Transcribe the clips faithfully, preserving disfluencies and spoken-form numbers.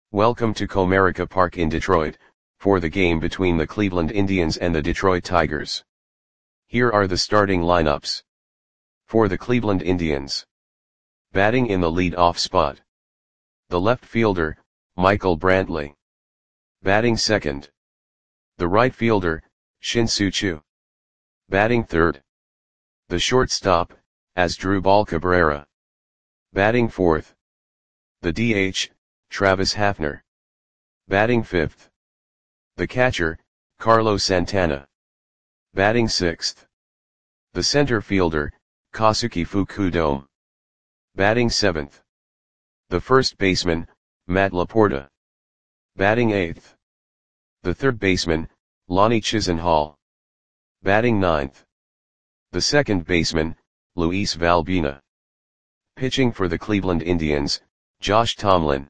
Welcome to Comerica Park in Detroit, for the game between the Cleveland Indians and the Detroit Tigers. Here are the starting lineups. For the Cleveland Indians. Batting in the lead-off spot. The left fielder, Michael Brantley. Batting second. The right fielder, Shin-Soo Choo. Batting third. The shortstop, Asdrubal Cabrera. Batting fourth. The D H, Travis Hafner. Batting fifth. The catcher, Carlos Santana. Batting sixth. The center fielder, Kazuki Fukudome. Batting seventh. The first baseman, Matt Laporta. Batting eighth. The third baseman, Lonnie Chisenhall. Batting ninth. The second baseman, Luis Valbuena. Pitching for the Cleveland Indians, Josh Tomlin.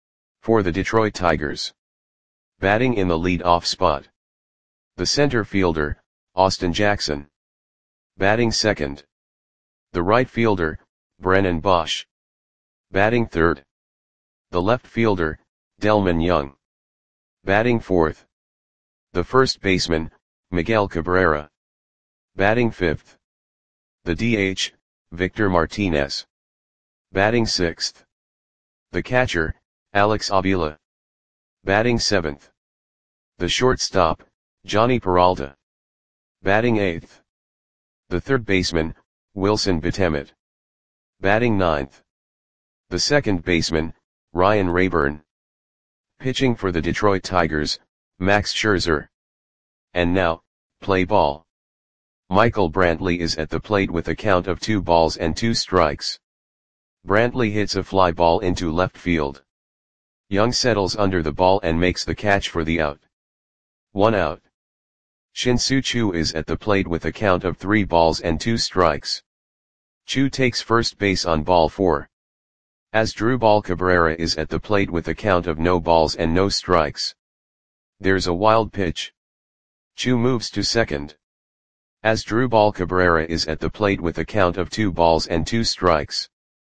For the Detroit Tigers. Batting in the lead-off spot. The center fielder, Austin Jackson. Batting second. The right fielder, Brennan Bosch. Batting third. The left fielder, Delmon Young. Batting fourth. The first baseman, Miguel Cabrera. Batting fifth. The D H, Victor Martinez. Batting sixth. The catcher, Alex Avila. Batting seventh. The shortstop, Johnny Peralta. Batting eighth. The third baseman, Wilson Betemit. Batting ninth. The second baseman, Ryan Rayburn. Pitching for the Detroit Tigers, Max Scherzer. And now, play ball. Michael Brantley is at the plate with a count of two balls and two strikes. Brantley hits a fly ball into left field. Young settles under the ball and makes the catch for the out. One out. Shin-Soo Choo is at the plate with a count of three balls and two strikes. Choo takes first base on ball four. Asdrubal Cabrera is at the plate with a count of no balls and no strikes. There's a wild pitch. Choo moves to second. Asdrubal Cabrera is at the plate with a count of two balls and two strikes.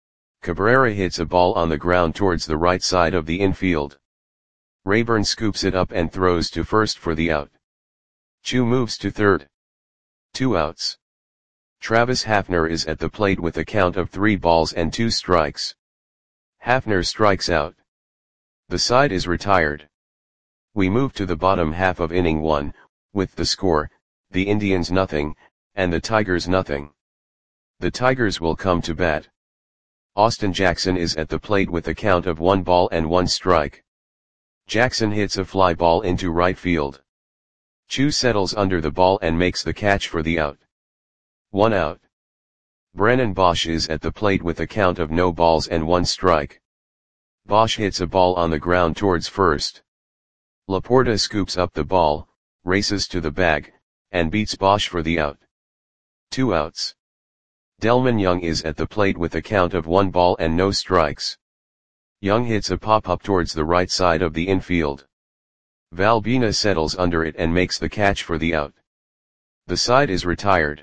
Cabrera hits a ball on the ground towards the right side of the infield. Rayburn scoops it up and throws to first for the out. Choo moves to third. Two outs. Travis Hafner is at the plate with a count of three balls and two strikes. Hafner strikes out. The side is retired. We move to the bottom half of inning one, with the score, the Indians nothing, and the Tigers nothing. The Tigers will come to bat. Austin Jackson is at the plate with a count of one ball and one strike. Jackson hits a fly ball into right field. Choo settles under the ball and makes the catch for the out. One out. Brennan Bosch is at the plate with a count of no balls and one strike. Bosch hits a ball on the ground towards first. Laporta scoops up the ball, races to the bag, and beats Bosch for the out. Two outs. Delmon Young is at the plate with a count of one ball and no strikes. Young hits a pop-up towards the right side of the infield. Valbuena settles under it and makes the catch for the out. The side is retired.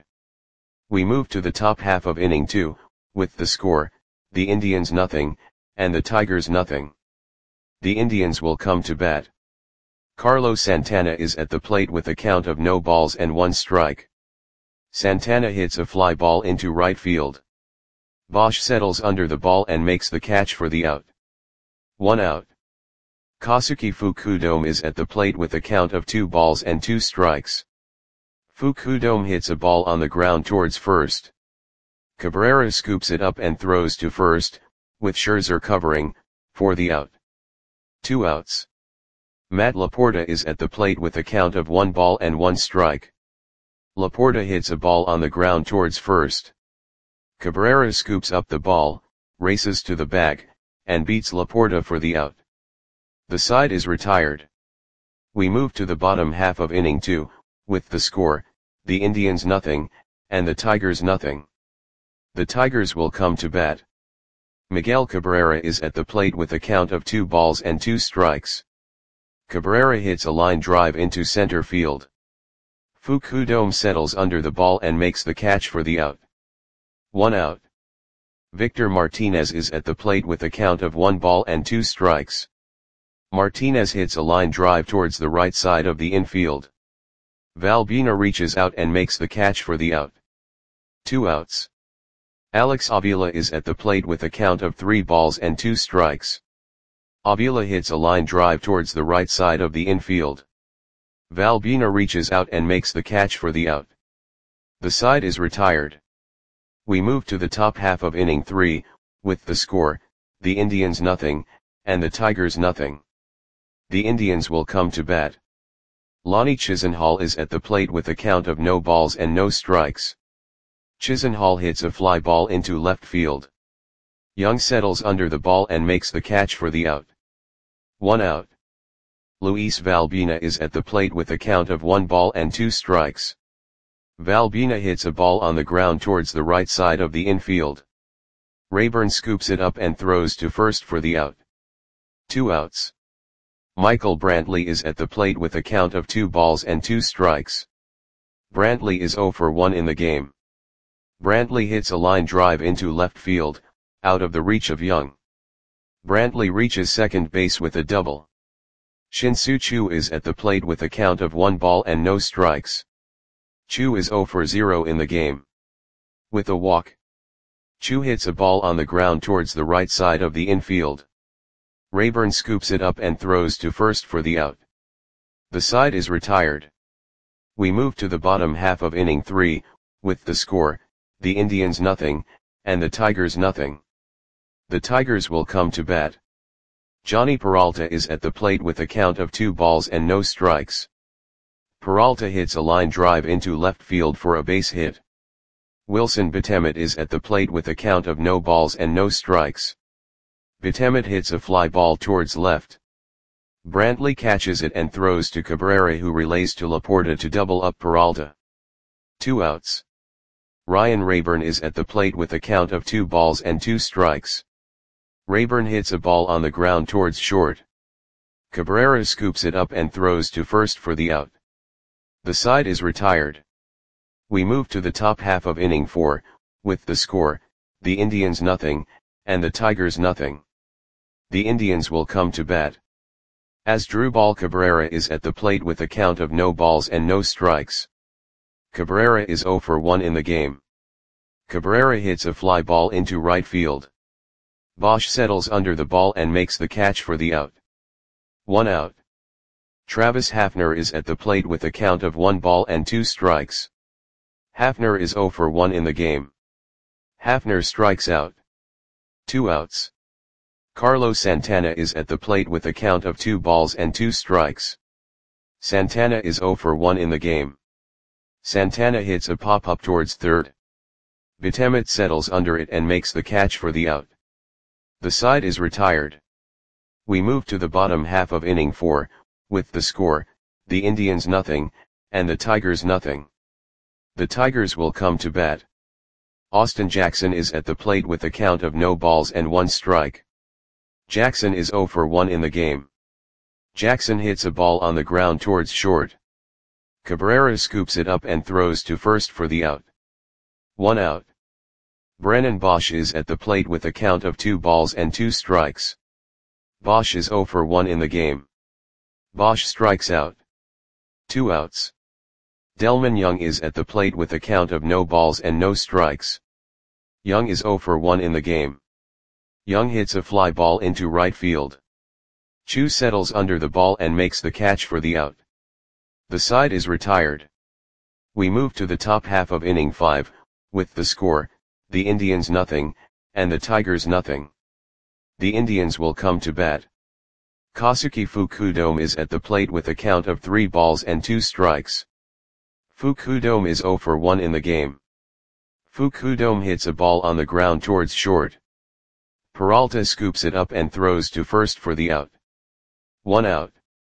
We move to the top half of inning two, with the score, the Indians nothing, and the Tigers nothing. The Indians will come to bat. Carlos Santana is at the plate with a count of no balls and one strike. Santana hits a fly ball into right field. Bosch settles under the ball and makes the catch for the out. One out. Kazuki Fukudome is at the plate with a count of two balls and two strikes. Fukudome hits a ball on the ground towards first. Cabrera scoops it up and throws to first, with Scherzer covering, for the out. Two outs. Matt Laporta is at the plate with a count of one ball and one strike. Laporta hits a ball on the ground towards first. Cabrera scoops up the ball, races to the bag, and beats Laporta for the out. The side is retired. We move to the bottom half of inning two, with the score, the Indians nothing, and the Tigers nothing. The Tigers will come to bat. Miguel Cabrera is at the plate with a count of two balls and two strikes. Cabrera hits a line drive into center field. Fukudome settles under the ball and makes the catch for the out. One out. Victor Martinez is at the plate with a count of one ball and two strikes. Martinez hits a line drive towards the right side of the infield. Valbuena reaches out and makes the catch for the out. Two outs. Alex Avila is at the plate with a count of three balls and two strikes. Avila hits a line drive towards the right side of the infield. Valbuena reaches out and makes the catch for the out. The side is retired. We move to the top half of inning three, with the score, the Indians nothing, and the Tigers nothing. The Indians will come to bat. Lonnie Chisenhall is at the plate with a count of no balls and no strikes. Chisenhall hits a fly ball into left field. Young settles under the ball and makes the catch for the out. One out. Luis Valbuena is at the plate with a count of one ball and two strikes. Valbuena hits a ball on the ground towards the right side of the infield. Rayburn scoops it up and throws to first for the out. Two outs. Michael Brantley is at the plate with a count of two balls and two strikes. Brantley is zero for one in the game. Brantley hits a line drive into left field, out of the reach of Young. Brantley reaches second base with a double. Shin-Soo Choo is at the plate with a count of one ball and no strikes. Choo is zero for zero in the game. With a walk. Choo hits a ball on the ground towards the right side of the infield. Rayburn scoops it up and throws to first for the out. The side is retired. We move to the bottom half of inning three, with the score, the Indians nothing, and the Tigers nothing. The Tigers will come to bat. Johnny Peralta is at the plate with a count of two balls and no strikes. Peralta hits a line drive into left field for a base hit. Wilson Betemet is at the plate with a count of no balls and no strikes. Betemet hits a fly ball towards left. Brantley catches it and throws to Cabrera, who relays to Laporta to double up Peralta. Two outs. Ryan Rayburn is at the plate with a count of two balls and two strikes. Rayburn hits a ball on the ground towards short. Cabrera scoops it up and throws to first for the out. The side is retired. We move to the top half of inning four, with the score, the Indians nothing, and the Tigers nothing. The Indians will come to bat. Asdrubal Cabrera is at the plate with a count of no balls and no strikes. Cabrera is zero for one in the game. Cabrera hits a fly ball into right field. Bosch settles under the ball and makes the catch for the out. One out. Travis Hafner is at the plate with a count of one ball and two strikes. Hafner is zero for one in the game. Hafner strikes out. Two outs. Carlos Santana is at the plate with a count of two balls and two strikes. Santana is zero for one in the game. Santana hits a pop-up towards third. Betemet settles under it and makes the catch for the out. The side is retired. We move to the bottom half of inning four, with the score, the Indians nothing, and the Tigers nothing. The Tigers will come to bat. Austin Jackson is at the plate with a count of no balls and one strike. Jackson is zero for one in the game. Jackson hits a ball on the ground towards short. Cabrera scoops it up and throws to first for the out. One out. Brennan Bosch is at the plate with a count of two balls and two strikes. Bosch is zero for one in the game. Bosch strikes out. Two outs. Delman Young is at the plate with a count of no balls and no strikes. Young is zero for one in the game. Young hits a fly ball into right field. Choo settles under the ball and makes the catch for the out. The side is retired. We move to the top half of inning five, with the score, the Indians nothing, and the Tigers nothing. The Indians will come to bat. Kazuki Fukudome is at the plate with a count of three balls and two strikes. Fukudome is zero for one in the game. Fukudome hits a ball on the ground towards short. Peralta scoops it up and throws to first for the out. One out.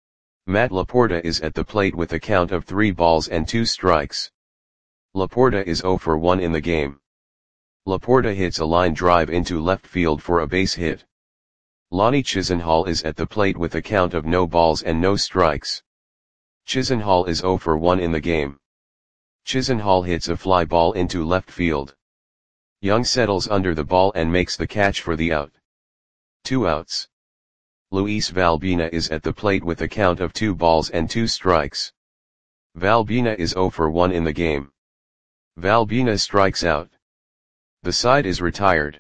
Matt Laporta is at the plate with a count of three balls and two strikes. Laporta is zero for one in the game. Laporta hits a line drive into left field for a base hit. Lonnie Chisenhall is at the plate with a count of no balls and no strikes. Chisenhall is zero for one in the game. Chisenhall hits a fly ball into left field. Young settles under the ball and makes the catch for the out. Two outs. Luis Valbuena is at the plate with a count of two balls and two strikes. Valbuena is zero for one in the game. Valbuena strikes out. The side is retired.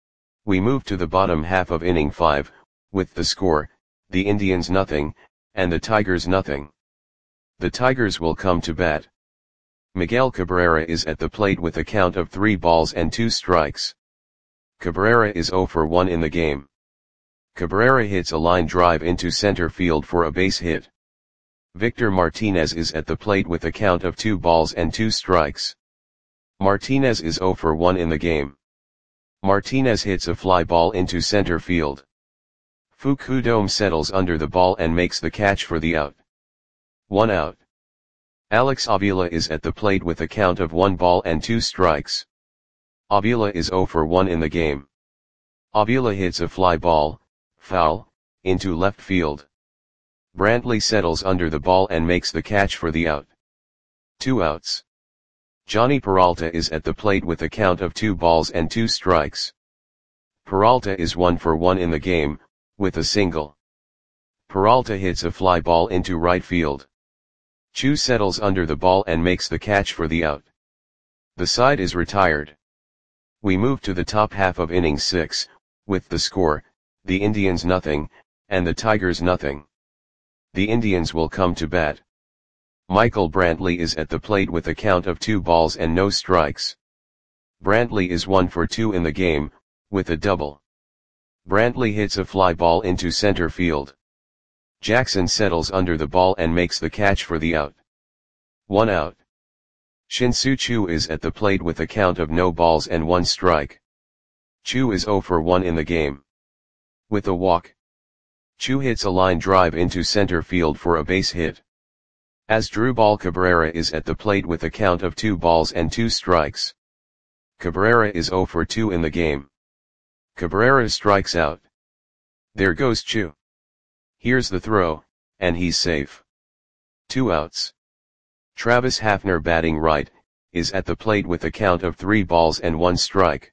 We move to the bottom half of inning five, with the score, the Indians nothing, and the Tigers nothing. The Tigers will come to bat. Miguel Cabrera is at the plate with a count of three balls and two strikes. Cabrera is zero for one in the game. Cabrera hits a line drive into center field for a base hit. Victor Martinez is at the plate with a count of two balls and two strikes. Martinez is zero for one in the game. Martinez hits a fly ball into center field. Fukudome settles under the ball and makes the catch for the out. One out. Alex Avila is at the plate with a count of one ball and two strikes. Avila is zero for one in the game. Avila hits a fly ball, foul, into left field. Brantley settles under the ball and makes the catch for the out. Two outs. Johnny Peralta is at the plate with a count of two balls and two strikes. Peralta is one for one in the game, with a single. Peralta hits a fly ball into right field. Chu settles under the ball and makes the catch for the out. The side is retired. We move to the top half of inning six, with the score, the Indians nothing, and the Tigers nothing. The Indians will come to bat. Michael Brantley is at the plate with a count of two balls and no strikes. Brantley is one for two in the game, with a double. Brantley hits a fly ball into center field. Jackson settles under the ball and makes the catch for the out. One out. Shin-Soo Choo is at the plate with a count of no balls and one strike. Choo is zero for one in the game. With a walk. Choo hits a line drive into center field for a base hit. Asdrubal Cabrera is at the plate with a count of two balls and two strikes. Cabrera is zero for two in the game. Cabrera strikes out. There goes Choo. Here's the throw, and he's safe. Two outs. Travis Hafner, batting right, is at the plate with a count of three balls and one strike.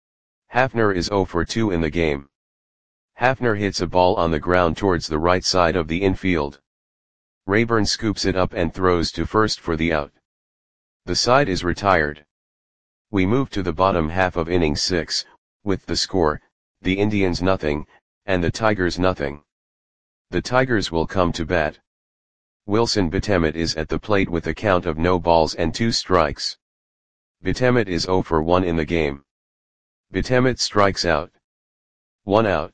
Hafner is zero for two in the game. Hafner hits a ball on the ground towards the right side of the infield. Rayburn scoops it up and throws to first for the out. The side is retired. We move to the bottom half of inning six, with the score, the Indians nothing, and the Tigers nothing. The Tigers will come to bat. Wilson Betemet is at the plate with a count of no balls and two strikes. Betemet is zero for one in the game. Betemet strikes out. One out.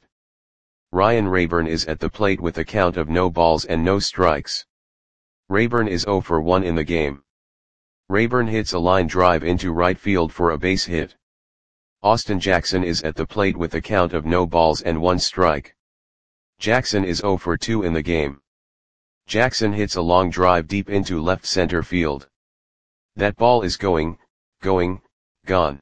Ryan Rayburn is at the plate with a count of no balls and no strikes. Rayburn is zero for one in the game. Rayburn hits a line drive into right field for a base hit. Austin Jackson is at the plate with a count of no balls and one strike. Jackson is zero for two in the game. Jackson hits a long drive deep into left center field. That ball is going, going, gone.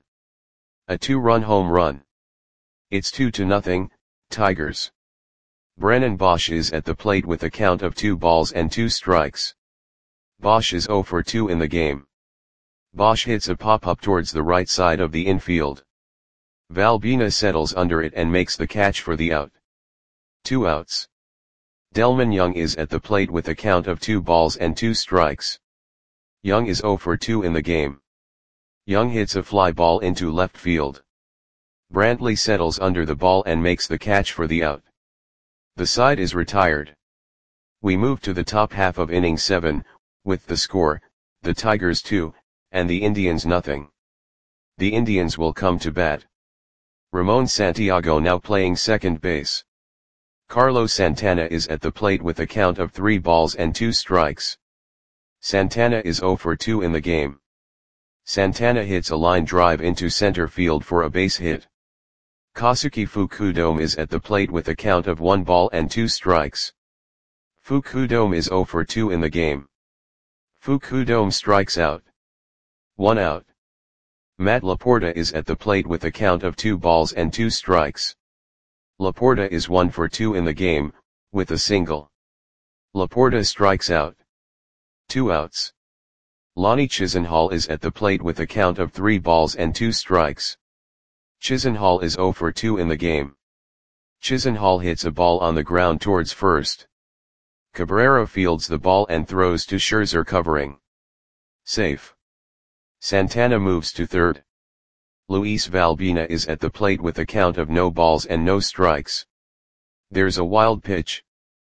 A two-run home run. It's two to nothing, Tigers. Brennan Bosch is at the plate with a count of two balls and two strikes. Bosch is zero for two in the game. Bosch hits a pop-up towards the right side of the infield. Valbuena settles under it and makes the catch for the out. Two outs. Delman Young is at the plate with a count of two balls and two strikes. Young is zero for two in the game. Young hits a fly ball into left field. Brantley settles under the ball and makes the catch for the out. The side is retired. We move to the top half of inning seven, with the score, the Tigers two, and the Indians nothing. The Indians will come to bat. Ramon Santiago now playing second base. Carlos Santana is at the plate with a count of three balls and two strikes. Santana is zero for two in the game. Santana hits a line drive into center field for a base hit. Kazuki Fukudome is at the plate with a count of one ball and two strikes. Fukudome is zero for two in the game. Fukudome strikes out. One out. Matt Laporta is at the plate with a count of two balls and two strikes. Laporta is one for two in the game, with a single. Laporta strikes out. Two outs. Lonnie Chisenhall is at the plate with a count of three balls and two strikes. Chisenhall is zero for two in the game. Chisenhall hits a ball on the ground towards first. Cabrera fields the ball and throws to Scherzer covering. Safe. Santana moves to third. Luis Valbuena is at the plate with a count of no balls and no strikes. There's a wild pitch.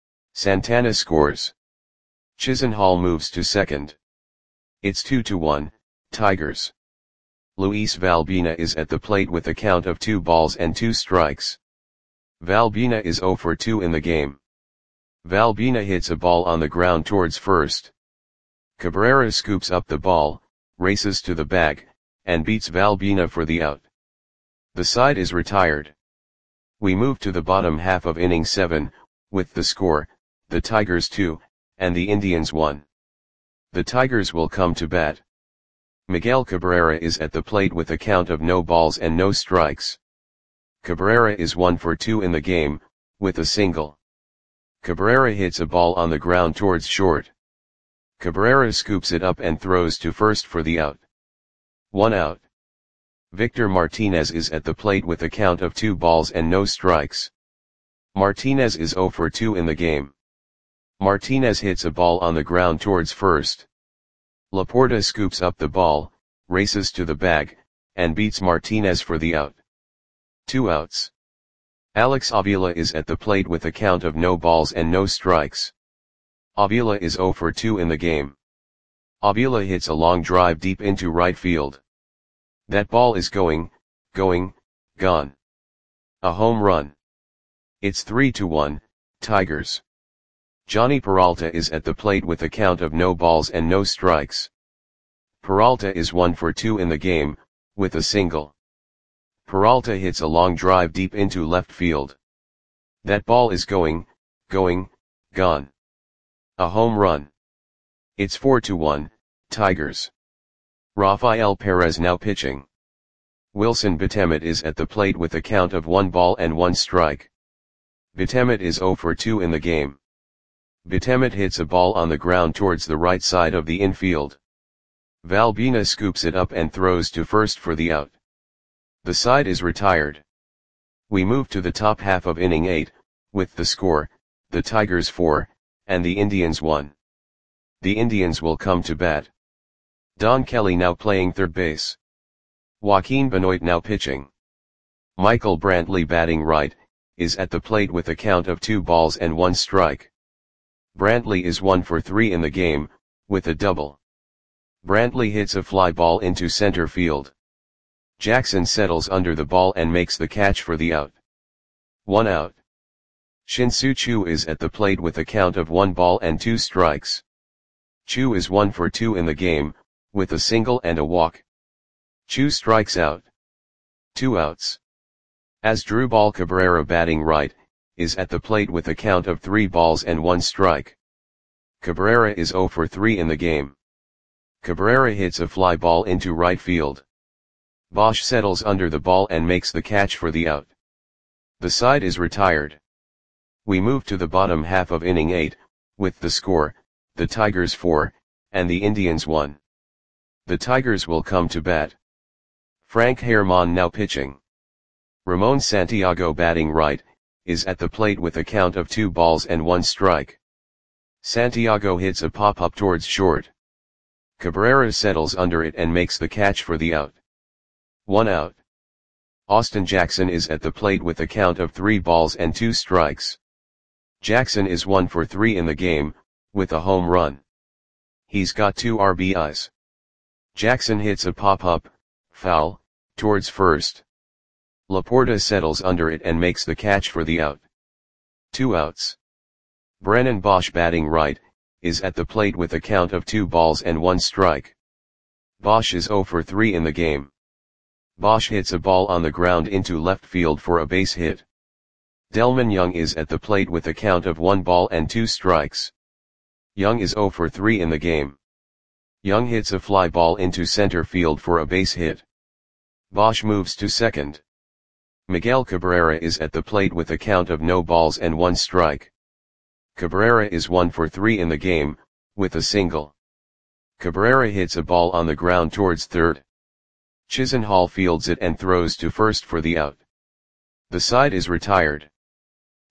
Santana scores. Chisenhall moves to second. It's two to one, Tigers. Luis Valbuena is at the plate with a count of two balls and two strikes. Valbuena is zero for two in the game. Valbuena hits a ball on the ground towards first. Cabrera scoops up the ball, races to the bag, and beats Valbuena for the out. The side is retired. We move to the bottom half of inning seven, with the score, the Tigers two, and the Indians one. The Tigers will come to bat. Miguel Cabrera is at the plate with a count of no balls and no strikes. Cabrera is one for two in the game, with a single. Cabrera hits a ball on the ground towards short. Cabrera scoops it up and throws to first for the out. One out. Victor Martinez is at the plate with a count of two balls and no strikes. Martinez is zero for two in the game. Martinez hits a ball on the ground towards first. Laporta scoops up the ball, races to the bag, and beats Martinez for the out. Two outs. Alex Avila is at the plate with a count of no balls and no strikes. Avila is zero for two in the game. Avila hits a long drive deep into right field. That ball is going, going, gone. A home run. It's three to one, Tigers. Johnny Peralta is at the plate with a count of no balls and no strikes. Peralta is one for two in the game, with a single. Peralta hits a long drive deep into left field. That ball is going, going, gone. A home run. It's four to one, Tigers. Rafael Perez now pitching. Wilson Betemit is at the plate with a count of one ball and one strike. Betemit is zero for two in the game. Betemit hits a ball on the ground towards the right side of the infield. Valbuena scoops it up and throws to first for the out. The side is retired. We move to the top half of inning eight, with the score, the Tigers four, and the Indians one. The Indians will come to bat. Don Kelly now playing third base. Joaquin Benoit now pitching. Michael Brantley batting right, is at the plate with a count of two balls and one strike. Brantley is one for three in the game, with a double. Brantley hits a fly ball into center field. Jackson settles under the ball and makes the catch for the out. One out. Shin-Soo Choo is at the plate with a count of one ball and two strikes. Choo is one for two in the game, with a single and a walk. Choo strikes out. Two outs. Asdrubal Cabrera batting right, is at the plate with a count of three balls and one strike. Cabrera is zero for three in the game. Cabrera hits a fly ball into right field. Bosch settles under the ball and makes the catch for the out. The side is retired. We move to the bottom half of inning eight, with the score, the Tigers four, and the Indians one. The Tigers will come to bat. Frank Herman now pitching. Ramon Santiago batting right, is at the plate with a count of two balls and one strike. Santiago hits a pop-up towards short. Cabrera settles under it and makes the catch for the out. One out. Austin Jackson is at the plate with a count of three balls and two strikes. Jackson is one for three in the game, with a home run. He's got two R B Is. Jackson hits a pop-up, foul, towards first. Laporta settles under it and makes the catch for the out. Two outs. Brennan Bosch batting right, is at the plate with a count of two balls and one strike. Bosch is zero for three in the game. Bosch hits a ball on the ground into left field for a base hit. Delman Young is at the plate with a count of one ball and two strikes. Young is zero for three in the game. Young hits a fly ball into center field for a base hit. Bosch moves to second. Miguel Cabrera is at the plate with a count of no balls and one strike. Cabrera is one for three in the game, with a single. Cabrera hits a ball on the ground towards third. Chisenhall fields it and throws to first for the out. The side is retired.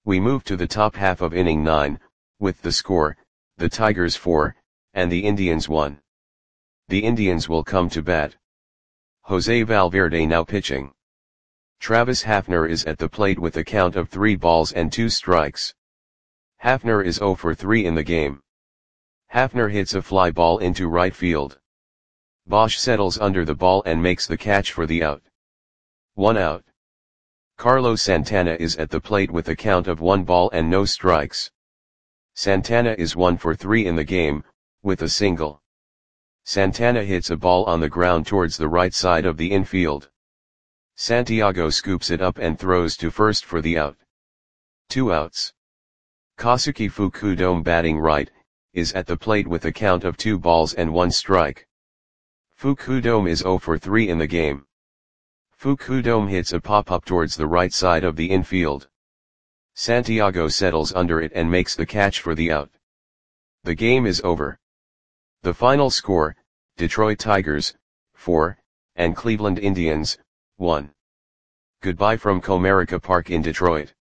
We move to the top half of inning nine, with the score, the Tigers four, and the Indians one. The Indians will come to bat. Jose Valverde now pitching. Travis Hafner is at the plate with a count of three balls and two strikes. Hafner is zero for three in the game. Hafner hits a fly ball into right field. Bosch settles under the ball and makes the catch for the out. One out. Carlos Santana is at the plate with a count of one ball and no strikes. Santana is one for three in the game, with a single. Santana hits a ball on the ground towards the right side of the infield. Santiago scoops it up and throws to first for the out. Two outs. Kosuke Fukudome batting right, is at the plate with a count of two balls and one strike. Fukudome is zero for three in the game. Fukudome hits a pop-up towards the right side of the infield. Santiago settles under it and makes the catch for the out. The game is over. The final score, Detroit Tigers, four, and Cleveland Indians, one. Goodbye from Comerica Park in Detroit.